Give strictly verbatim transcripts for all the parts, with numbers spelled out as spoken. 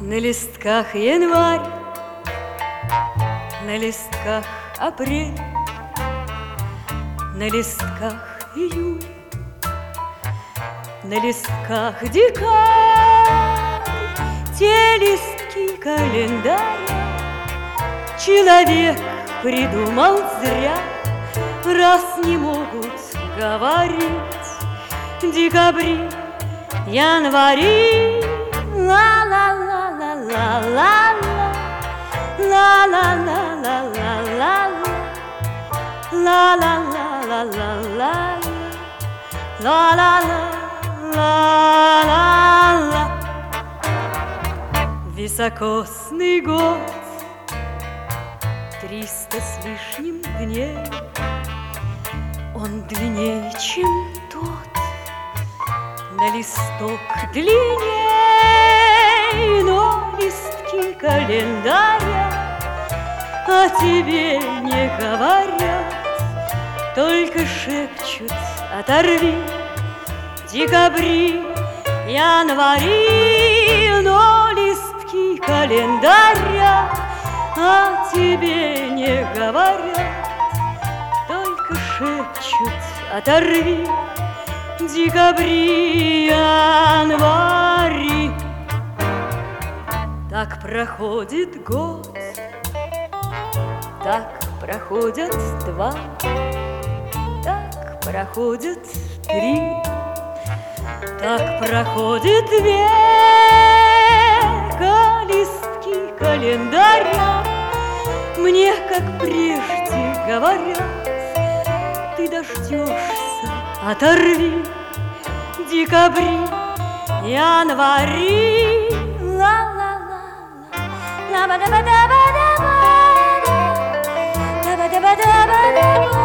На листках январь, на листках апрель, на листках июль, на листках декабрь. Те листки календаря человек придумал зря, раз не могут говорить декабри, январи. Ла-ла-ла-ла-ла-ла-ла, ла-ла-ла-ла-ла-ла, ла-ла-ла-ла-ла-ла, ла-ла-ла-ла-ла. Високосный год, триста с лишним дней, он длиннее, чем тот, на листок длинней, но листки календаря о тебе не говорят, только шепчут: оторви декабри, январи, но листки календаря о тебе не говорят, только шепчут: оторви декабри, январи. Так проходит год, так проходят два, так проходят три, так проходит век, а листки календаря мне, как прежде, говорят: ты дождешься, оторви декабри, январи. Ла-ла-ла-ла, ла-ба-да-ба-да-ба-да-ба, да-ба-да-ба-да-ба-да-ба.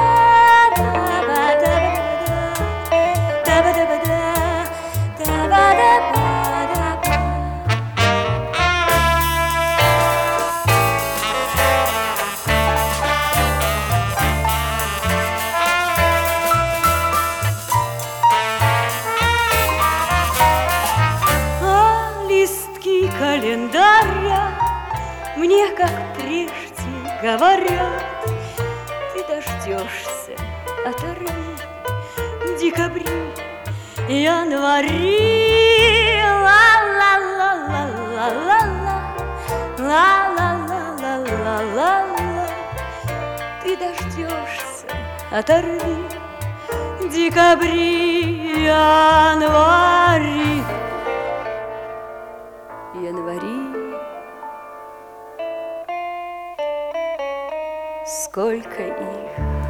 Календаря мне, как прежде, говорят: ты дождешься, оторви декабри, январи. Ла-ла-ла-ла-ла-ла, ла-ла-ла-ла-ла-ла, ты дождешься, оторви декабри, январи. Январи, сколько их